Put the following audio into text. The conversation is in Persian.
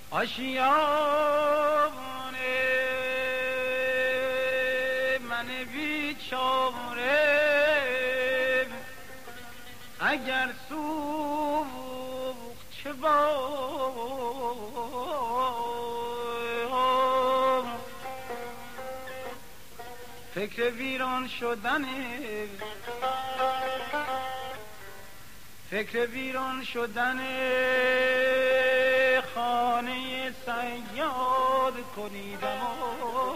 آشیان من بیچاره اگر سوخت چه فکر ویران شدن خانه صیاد کنیدم